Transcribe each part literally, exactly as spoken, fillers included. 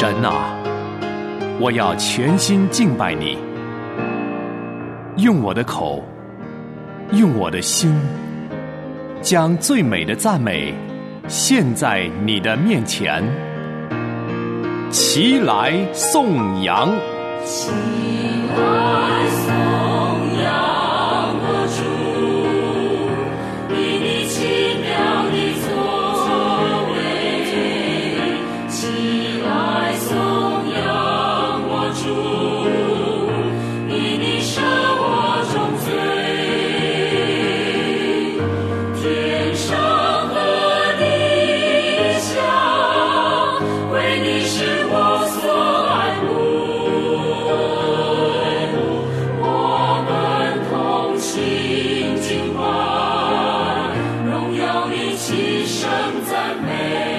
神啊，我要全心敬拜你，用我的口，用我的心，将最美的赞美献在你的面前。齐来颂扬， 齐来颂扬我主，以你奇妙的作为。齐来颂扬我主，以你赦我众罪。天上和地下，为你是我所爱慕，我们同心敬拜，荣耀你齐声赞美。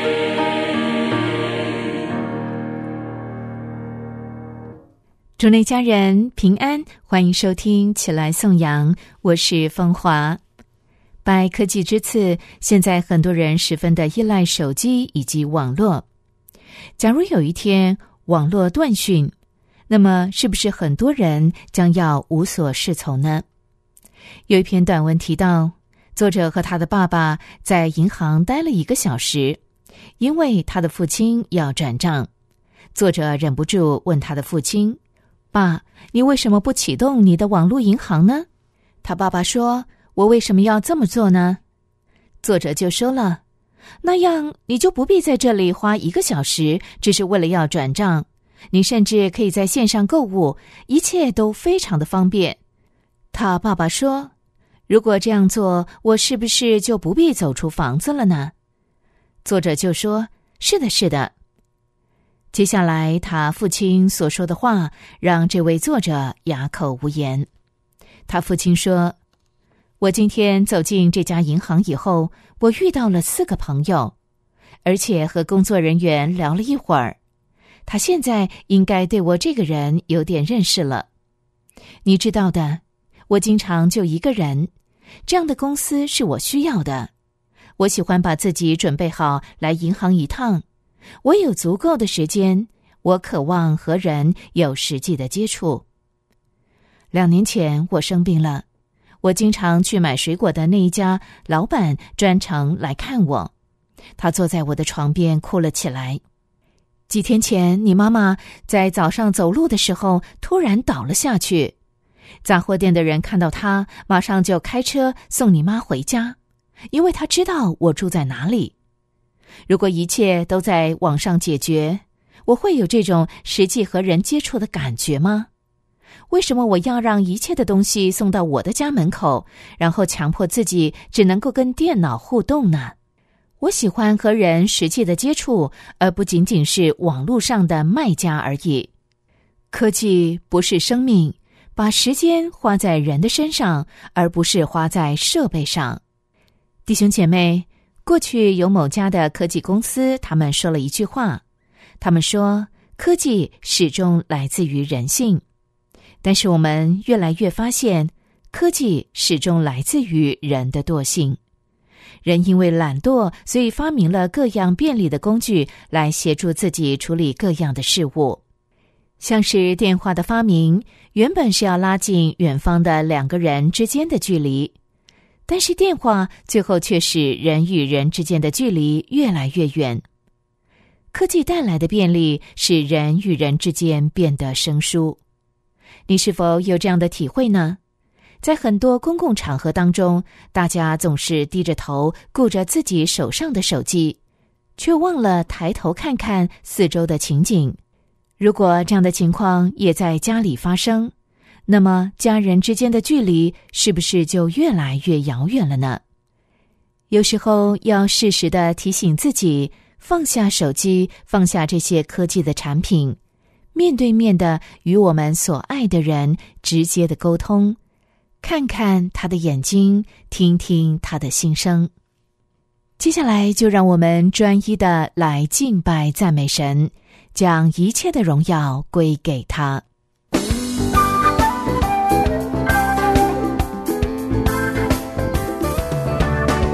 主内家人平安，欢迎收听起来颂扬，我是风华。拜科技之赐，现在很多人十分的依赖手机以及网络。假如有一天网络断讯，那么是不是很多人将要无所适从呢？有一篇短文提到，作者和他的爸爸在银行待了一个小时，因为他的父亲要转账。作者忍不住问他的父亲，爸，你为什么不启动你的网络银行呢？他爸爸说，我为什么要这么做呢？作者就说了，那样你就不必在这里花一个小时，只是为了要转账。你甚至可以在线上购物，一切都非常的方便。他爸爸说，如果这样做，我是不是就不必走出房子了呢？作者就说，是的，是的。接下来他父亲所说的话让这位作者哑口无言。他父亲说，我今天走进这家银行以后，我遇到了四个朋友，而且和工作人员聊了一会儿。他现在应该对我这个人有点认识了。你知道的，我经常就一个人，这样的公司是我需要的。我喜欢把自己准备好来银行一趟。我有足够的时间，我渴望和人有实际的接触。两年前我生病了，我经常去买水果的那一家老板专程来看我，他坐在我的床边哭了起来。几天前，你妈妈在早上走路的时候突然倒了下去，杂货店的人看到她，马上就开车送你妈回家，因为他知道我住在哪里。如果一切都在网上解决，我会有这种实际和人接触的感觉吗？为什么我要让一切的东西送到我的家门口，然后强迫自己只能够跟电脑互动呢？我喜欢和人实际的接触，而不仅仅是网络上的卖家而已。科技不是生命，把时间花在人的身上，而不是花在设备上。弟兄姐妹，过去有某家的科技公司，他们说了一句话，他们说，科技始终来自于人性。但是我们越来越发现，科技始终来自于人的惰性。人因为懒惰，所以发明了各样便利的工具来协助自己处理各样的事物。像是电话的发明，原本是要拉近远方的两个人之间的距离，但是电话最后却使人与人之间的距离越来越远。科技带来的便利使人与人之间变得生疏。你是否有这样的体会呢？在很多公共场合当中，大家总是低着头顾着自己手上的手机，却忘了抬头看看四周的情景。如果这样的情况也在家里发生，那么家人之间的距离是不是就越来越遥远了呢？有时候要适时地提醒自己，放下手机，放下这些科技的产品，面对面的与我们所爱的人直接的沟通，看看他的眼睛，听听他的心声。接下来就让我们专一的来敬拜赞美神，将一切的荣耀归给他。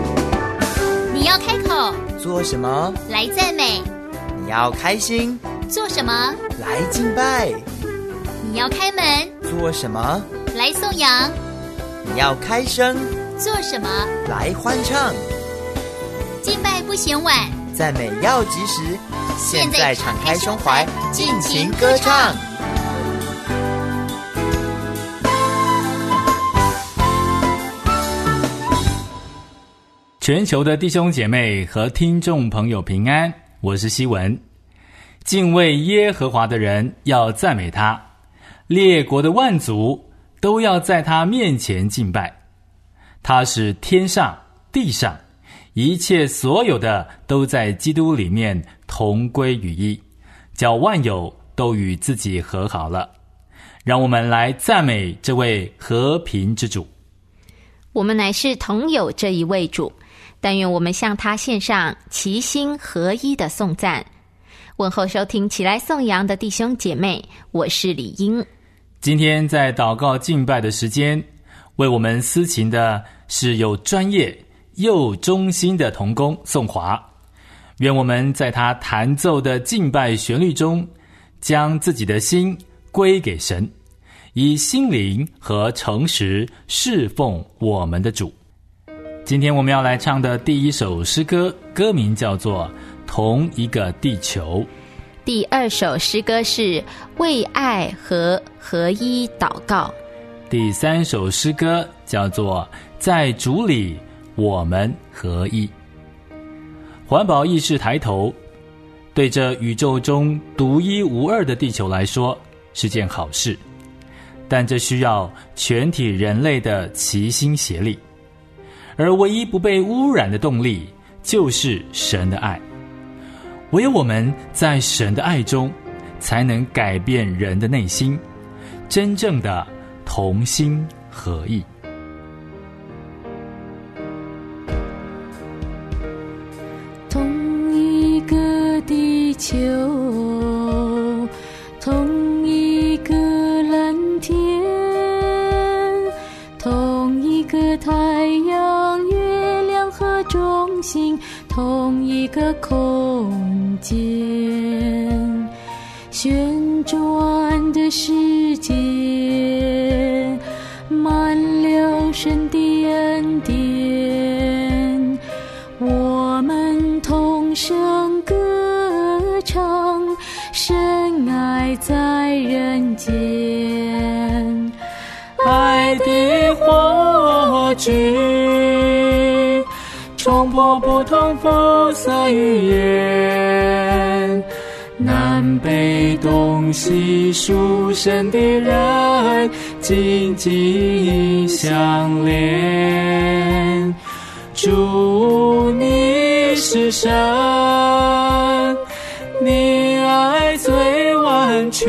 你要开口做什么？ 来赞美， 你要开心， 做什么？ 来敬拜。 你要开门？ 做什么？ 来颂扬。 你要开声？ 做什么？ 来欢唱。 敬拜不嫌晚， 赞美要及时。现在敞开胸怀，尽情歌唱。 全球的弟兄姐妹和听众朋友平安，我是希文。敬畏耶和华的人要赞美他，列国的万族都要在他面前敬拜。他是天上地上一切所有的都在基督里面同归于一，叫万有都与自己和好了。让我们来赞美这位和平之主。 我们乃是同有这一位主，但愿我们向他献上齐心合一的颂赞。问候收听起来颂扬的弟兄姐妹，我是李英。 今天在祷告敬拜的时间，为我们司琴的是有专业又忠心的同工宋华。愿我们在他弹奏的敬拜旋律中，将自己的心归给神，以心灵和诚实侍奉我们的主。今天我们要来唱的第一首诗歌，歌名叫做《同一个地球》。 第二首诗歌是为爱和合一祷告。 第三首诗歌叫做在主里我们合一。环保意识抬头，对这宇宙中独一无二的地球来说是件好事，但这需要全体人类的齐心协力。而唯一不被污染的动力就是神的爱，唯有我们在神的爱中才能改变人的内心，真正的同心合意。 同一个地球，同一个蓝天，同一个太阳月亮和中心，同一个空间，旋转的世界满了神的恩典，我们同声歌唱，深爱在人间。 爱的火炬冲破不同肤色语言，南北东西属神的人紧紧相连。主你是神，你爱最完全，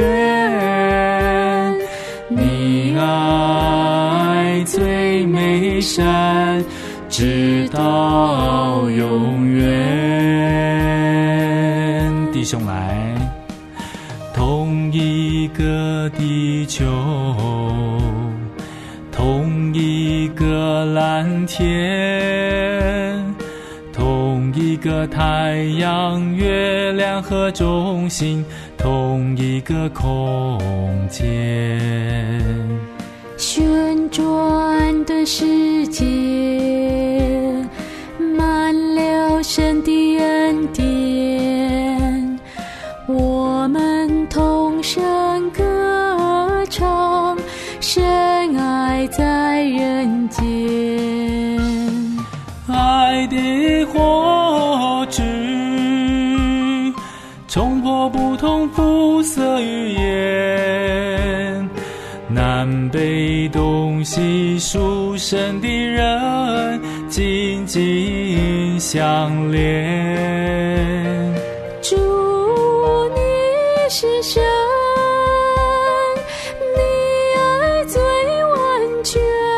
你爱最美善，直到永远。弟兄来，同一个地球，同一个蓝天，同一个太阳月亮和中心，同一个空间， 旋转的世界满了神的恩典，我们同声歌唱，深爱在人间。 爱的火炬冲破不同肤色语言，南北东西属神的人紧紧相连。 主你是神，你爱最完全，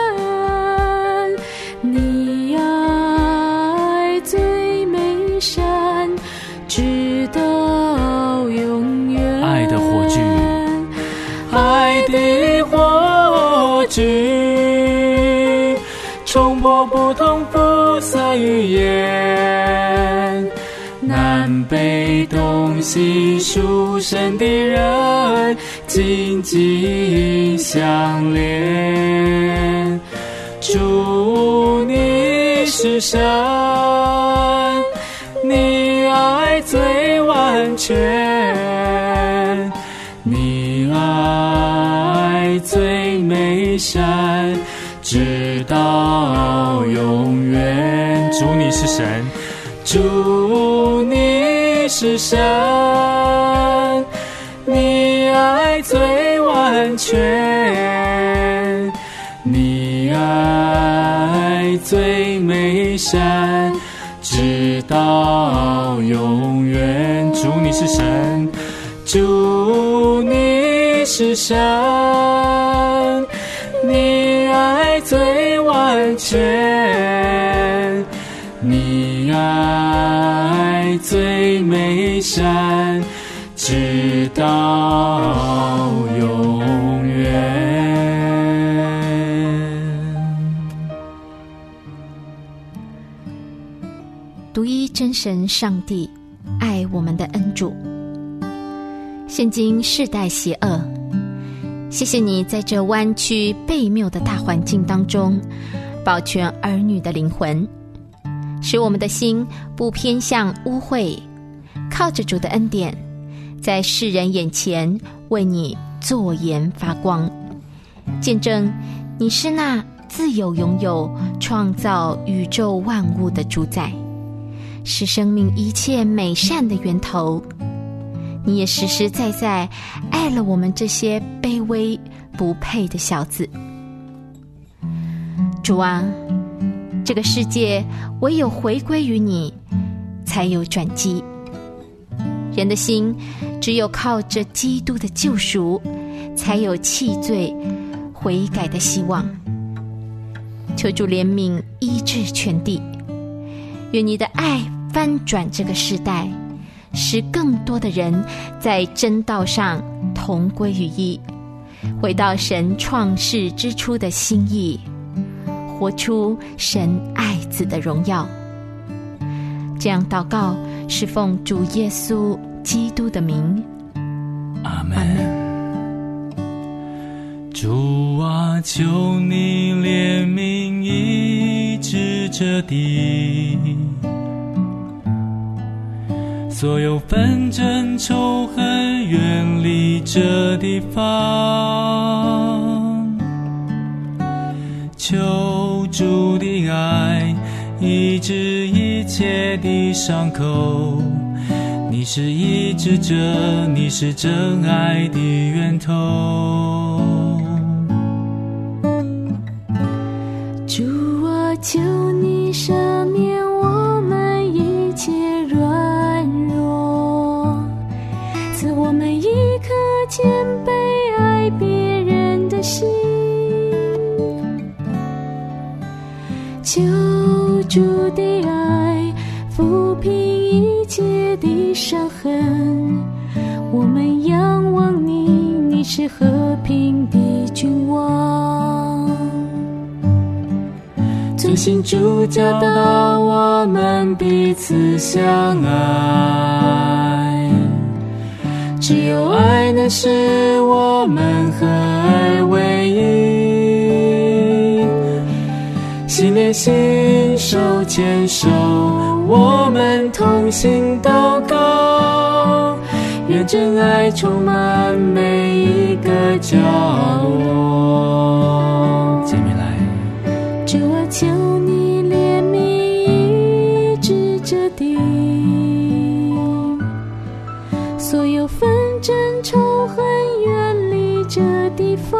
你爱最美善，直到永远。 爱的火炬，爱的火炬冲破不同肤色语言， 南北东西属神的人紧紧相连。主你是神，你爱最完全，你爱最美善，直到永远。主你是神，主你是神，你爱最完全，你爱最美善，直到永远。主你是神，主你是神，你爱最完全，你爱最美善，直到永远。 独一真神上帝爱我们的恩主，现今世代邪恶，谢谢你在这弯曲悖谬的大环境当中保全儿女的灵魂，使我们的心不偏向污秽，靠着主的恩典，在世人眼前为你作盐发光，见证你是那自有永有创造宇宙万物的主宰，是生命一切美善的源头。你也实实在在爱了我们这些卑微不配的小子。主啊，这个世界唯有回归于你，才有转机。人的心只有靠着基督的救赎，才有弃罪悔改的希望。求主怜悯医治全地，愿你的爱翻转这个时代，使更多的人在真道上同归于一，回到神创世之初的心意，活出神爱子的荣耀。这样祷告是奉主耶稣基督的名， 阿们。主啊，求你怜悯医治这地，所有纷争仇恨远离这地方，求主的爱医治一切的伤口，你是医治者，你是真爱的源头。 主啊，求你赦免我们一切软弱，赐我们一颗谦卑爱别人的心，求主的爱抚平一切的伤痕，我们仰望你，你是和平的君王。遵行主教导我们彼此相爱，只有爱能使我们合而为一，心连心手牵手，我们同心祷告，愿真爱充满每一个角落。 姐妹来， 主啊，求你怜悯医治这地，所有纷争仇恨远离这地方，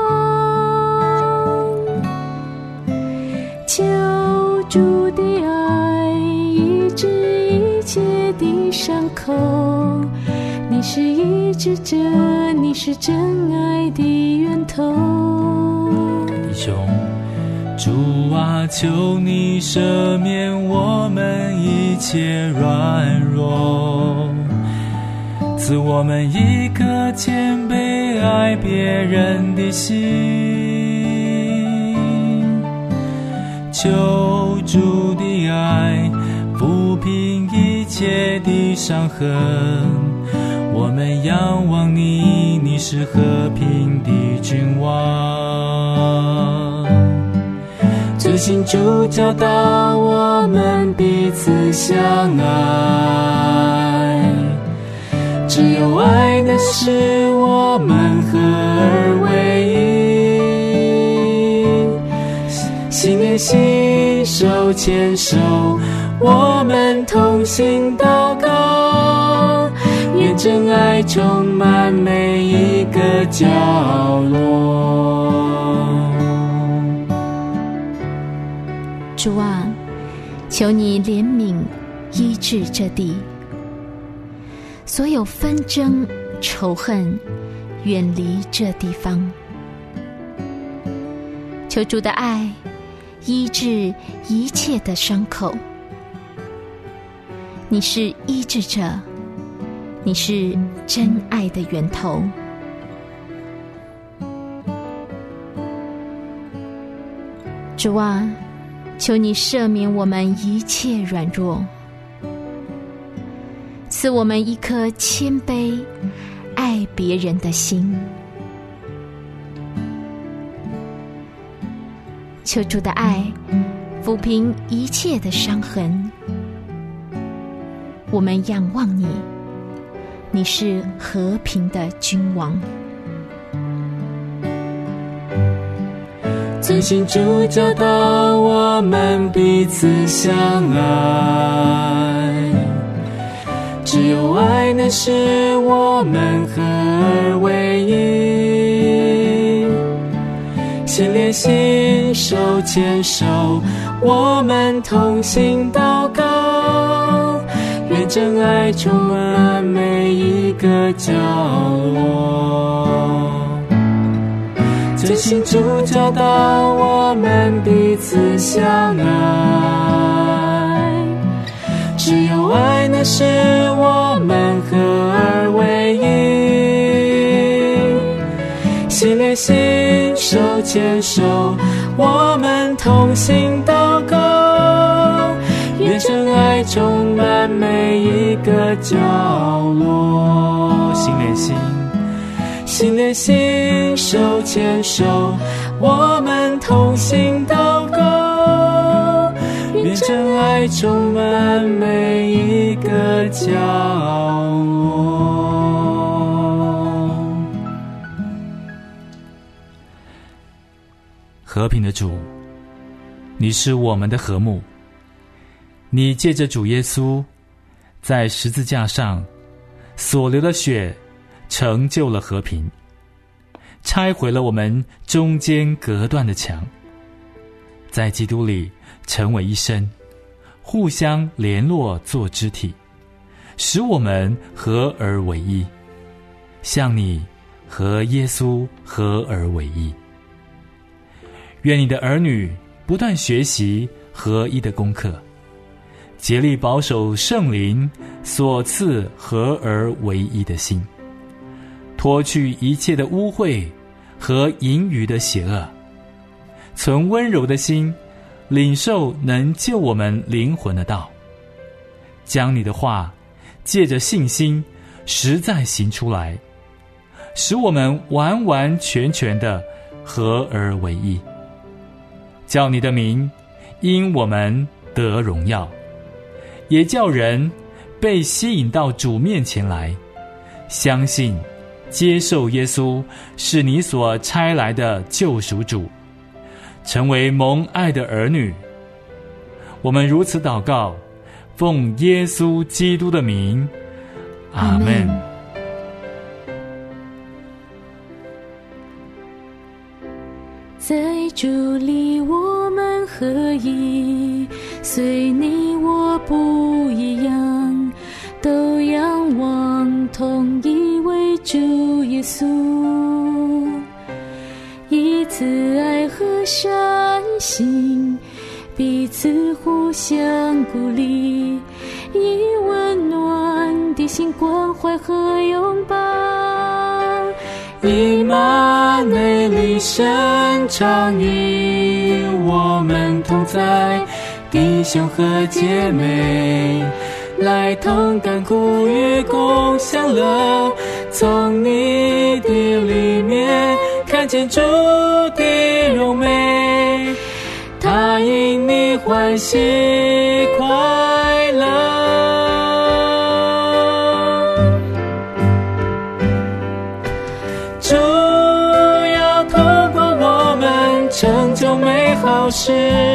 求主的爱医治一切的伤口，你是医治者，你是真爱的源头。 弟兄，主啊，求你赦免我们一切软弱，赐我们一颗谦卑爱别人的心，求主的爱抚平一切的伤痕。我们仰望你，你是和平的君王。遵行主教导我们彼此相爱，只有爱能使我们合而为一。心连心，手牵手，我们同心祷告，愿真爱充满每一个角落。 主啊，求你怜悯医治这地，所有纷争仇恨远离这地方。求主的爱医治一切的伤口。你是医治者，你是真爱的源头。主啊，求你赦免我们一切软弱，赐我们一颗谦卑爱别人的心。求主的爱抚平一切的伤痕。我们仰望你，你是和平的君王。 遵行主教导我们彼此相爱，只有爱能使我们合而为一。心连心，手牵手，我们同心祷告，愿真爱充满每一个角落。遵行主教导我们彼此相爱，只有爱能使我们合而为一。心连心，手牵手，我们同心祷告，愿真爱充满每一个角落。心连心，心连心，手牵手，我们同心祷告，愿真爱充满每一个角落。和平的主，你是我们的和睦。你借着主耶稣在十字架上所流的血，成就了和平，拆毁了我们中间隔断的墙，在基督里成为一身，互相联络做肢体，使我们合而为一，像你和耶稣合而为一。愿你的儿女不断学习合一的功课，竭力保守圣灵所赐合而为一的心，脱去一切的污秽和淫余的邪恶，存温柔的心，领受能救我们灵魂的道，将你的话借着信心实在行出来，使我们完完全全的合而为一，叫你的名因我们得荣耀，也叫人被吸引到主面前来，相信接受耶稣是你所差来的救赎主，成为蒙爱的儿女。我们如此祷告，奉耶稣基督的名，阿们。 在主里我们合一，虽你我不一样，都仰望同一位主耶稣，以慈爱和善行彼此互相鼓励，以温暖的心关怀和拥抱， 以马内利伸长与我们同在，弟兄和姐妹来同甘苦与共享乐，从你的里面看见主的荣美，他因你欢喜快乐。主要透过我们成就美好事，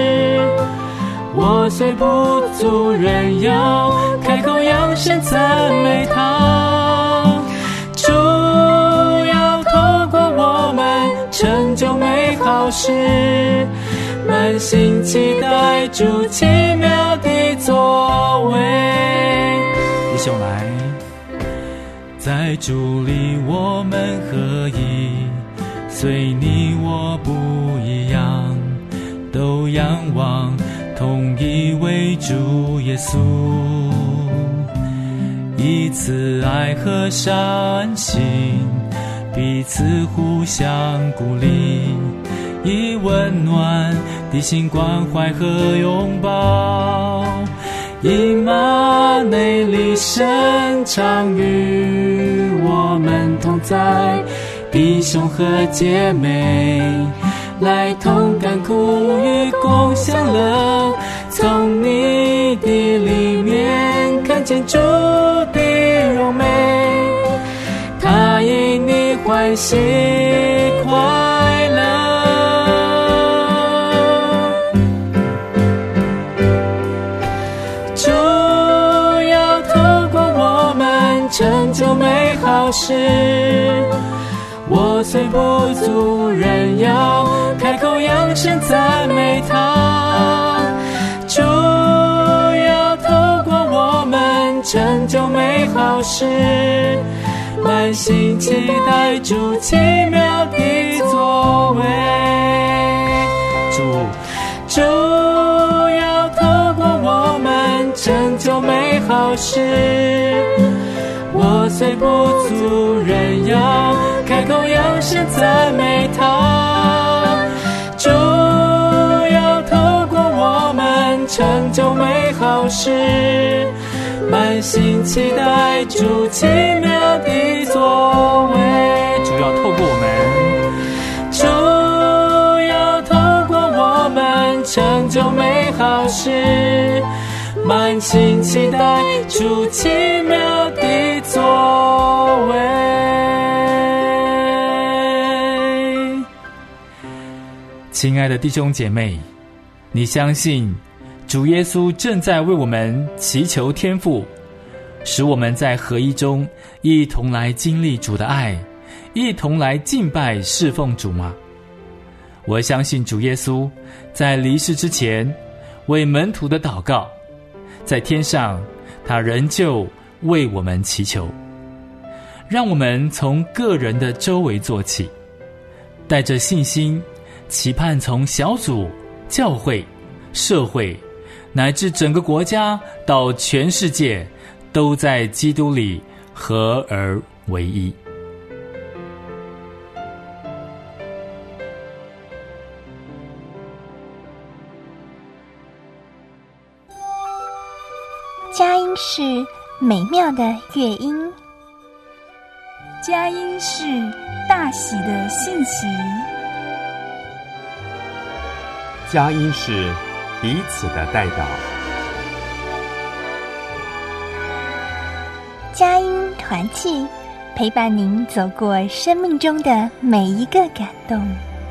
我虽不足，人要开口扬声赞美他。主要透过我们成就美好事，满心期待主奇妙的作为。弟兄来，在主里我们合一，虽你我不一样，都仰望同一位主耶稣，以慈爱和善行彼此互相鼓励，以温暖的心关怀和拥抱，以马内利伸长与我们同在，弟兄和姐妹来同甘苦与共享乐，从你的里面看见主的荣美，他因你欢喜快乐。主要透过我们成就美好事，我虽不足，人要开口扬声赞美他。主要透过我们成就美好事，满心期待主奇妙的作为。主主要透过我们成就美好事，我虽不足，人要开口扬声赞美他。主要透过我们成就美好事，满心期待主奇妙的作为。主要透过我们，主要透过我们成就美好事，满心期待主奇妙的作为。亲爱的弟兄姐妹，你相信主耶稣正在为我们祈求天父，使我们在合一中一同来经历主的爱，一同来敬拜侍奉主吗？我相信主耶稣在离世之前为门徒的祷告，在天上他仍旧为我们祈求。让我们从个人的周围做起，带着信心期盼从小组、教会、社会乃至整个国家到全世界，都在基督里合而为一。 佳音是美妙的乐音， 佳音是大喜的信息， 佳音是彼此的代祷， 佳音团契陪伴您走过生命中的每一个感动。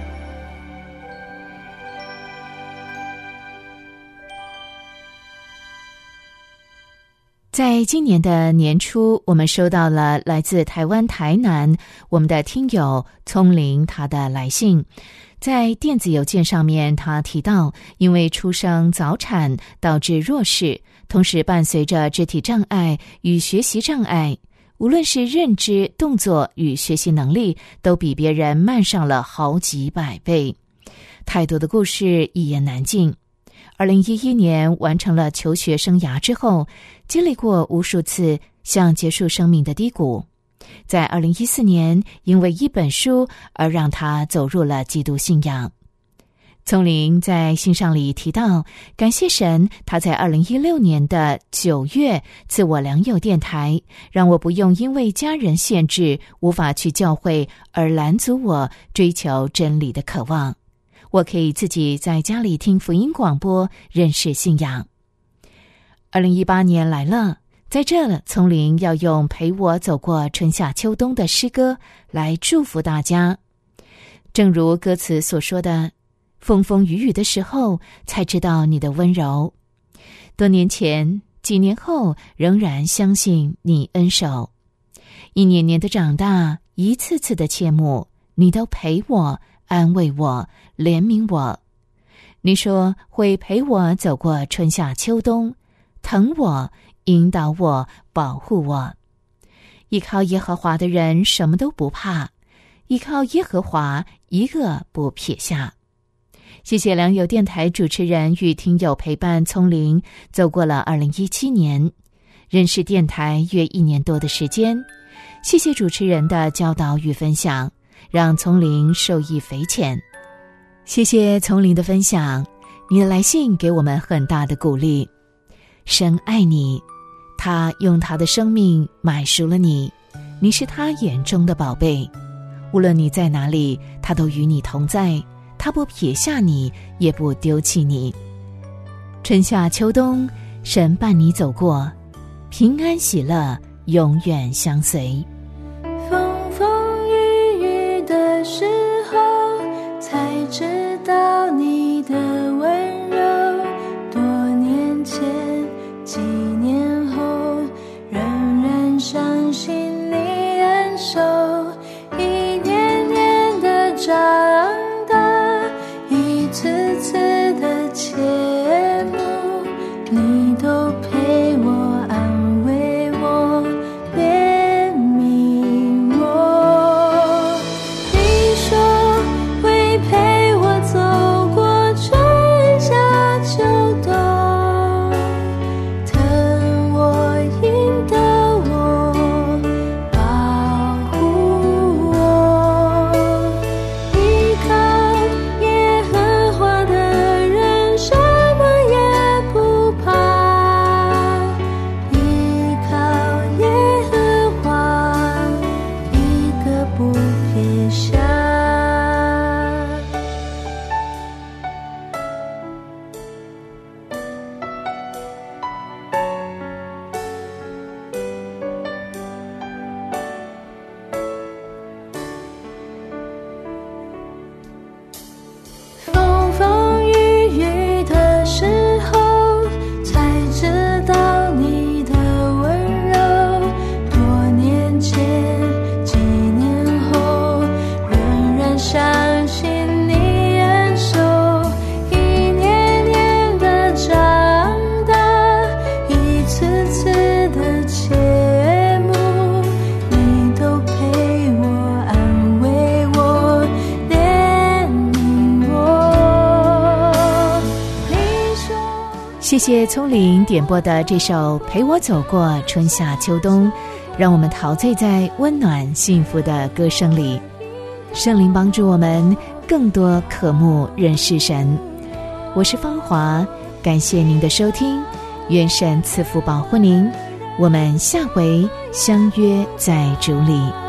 在今年的年初，我们收到了来自台湾台南我们的听友聪玲他的来信。在电子邮件上面，他提到因为出生早产导致弱视，同时伴随着肢体障碍与学习障碍，无论是认知、动作与学习能力都比别人慢上了好几百倍，太多的故事一言难尽。二零一一年完成了求学生涯之后，经历过无数次像结束生命的低谷，在二零一四年因为一本书而让他走入了基督信仰。 丛林在信上里提到，感谢神，他在二零一六年的九月赐我良友电台，让我不用因为家人限制无法去教会而拦阻我追求真理的渴望。我可以自己在家里听福音广播，认识信仰。二零一八年来了，在这丛林要用陪我走过春夏秋冬的诗歌来祝福大家。正如歌词所说的，风风雨雨的时候才知道你的温柔，多年前几年后仍然相信你恩手，一年年的长大，一次次的切慕，你都陪我，安慰我，怜悯我。你说会陪我走过春夏秋冬，疼我，引导我，保护我。依靠耶和华的人什么都不怕，依靠耶和华一个不撇下。谢谢良友电台主持人与听友陪伴丛林走过了二零一七年，认识电台约一年多的时间。谢谢主持人的教导与分享，让丛林受益匪浅。谢谢丛林的分享，你的来信给我们很大的鼓励。神爱你，他用他的生命买赎了你，你是他眼中的宝贝。无论你在哪里，他都与你同在，他不撇下你，也不丢弃你。春夏秋冬，神伴你走过，平安喜乐永远相随。 风风雨雨的时候，才知道你的温柔。多年前，几年后，仍然相信你恩手。一年年的长大，一次次的切慕，你都陪我，安慰我，怜悯我。你说会陪我走过春夏秋冬，疼我，引导我，保护我。依靠耶和华的人，什么也不怕。依靠耶和华，一个不撇下。风风雨雨的时候，才知道你的温柔。多年前，几年后，仍然相信你恩手。一年年的长大，一次次的切慕，你都陪我，安慰我，怜悯我。你说谢谢丛林点播的这首《陪我走过春夏秋冬》，让我们陶醉在温暖幸福的歌声里。圣灵帮助我们更多渴慕认识神。我是芳华，感谢您的收听，愿神赐福保护您。我们下回相约在主里。